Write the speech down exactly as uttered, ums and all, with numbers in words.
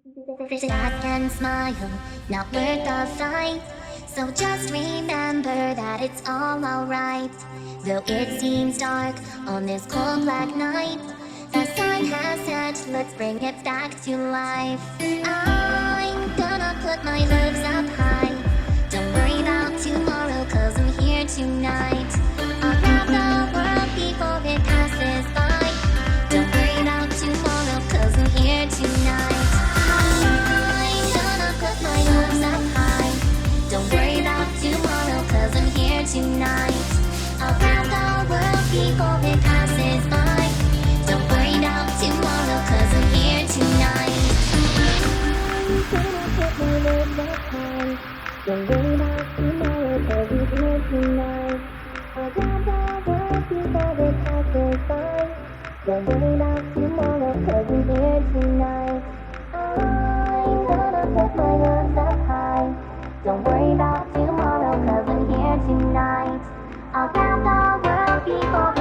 Sad and smile, not worth the fight. So just remember that it's all alright. Though it seems dark on this cold black night, the sun has set, let's bring it back to life. I'm gonna put my hopes up high. Don't worry about tomorrow, cause I'm here tonight. Around the world before it passes by. Don't worry about tomorrow, cause I'm here tonight. Don't worry about tomorrow, cause I'm here tonight. Around the world before it passes by. Don't worry about tomorrow, cause I'm here tonight. I'm gonna put my legs up high. Don't worry about tomorrow, cause I'm here tonight. Around the world before it passes by. Don't worry about tomorrow, cause I'm here tonight. I'm gonna put my legs up high. Don't worry about tomorrow, cause I'm here tonight. Around the world before